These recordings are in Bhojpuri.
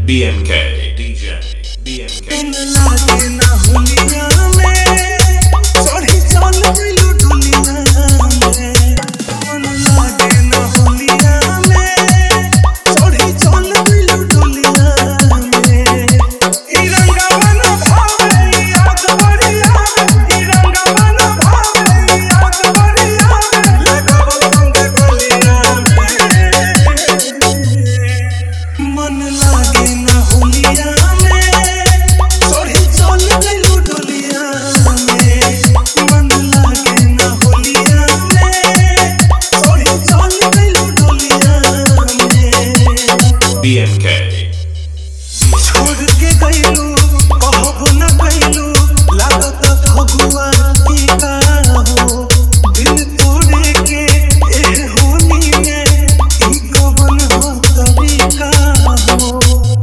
BMK DJ BMK लागे ना होलिया में चढ़ी चल गइलू डोलिया में मन लागे ना होलिया में चढ़ी चल गइलू डोलिया में ई रंगवा ना भावे याद बढ़िया ई रंगवा ना भावे याद बढ़िया लगाव संग गलिया में मन लागे ना होलिया BMK छोड़ के गइलू कहबो ना गइलू लागत फगुआ की का हो दिल तोड़े के ए होली में ई कवन हो तरीका हो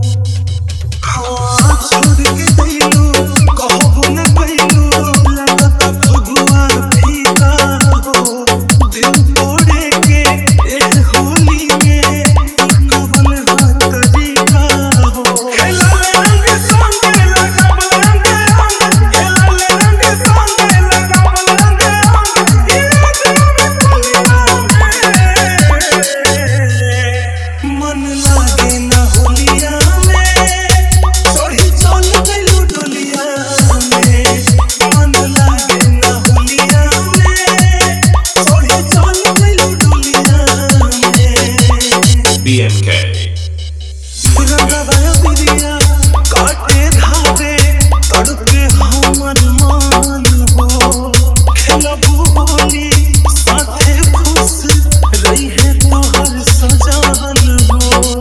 छोड़ के गइलू कहबो ना गइलू लागत फगुआ की का हो दिल तोड़े के ए होली में कवन हो तरीका हो मन लागे ना होलिया में चढ़ी चल गइलू डोलिया में मन लागे ना होलिया में चढ़ी चल गइलू डोलिया में BMK रंगवा बिरिया काटे धावे तड़पे हमर मान हो खेलबू होली साथे खुश रही है तोहर सजान हो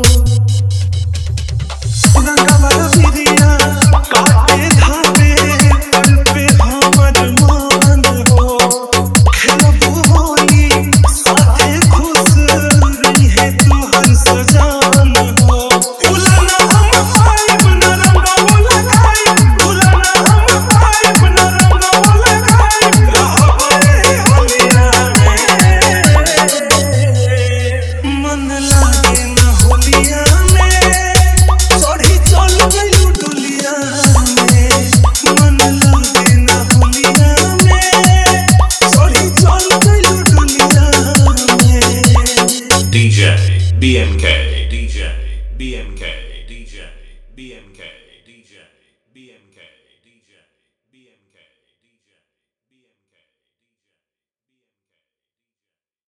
रंगवा बिरिया काटे धावे तड़पे हमर मान हो खेलबू होली साथे खुश रही है तोहर सजान हो मन लागे ना होलिया में चढ़ी चल गइलू डोलिया में मन लागे ना होलिया में चढ़ी चल गइलू डोलिया में DJ BMK DJ BMK DJ BMK DJ BMK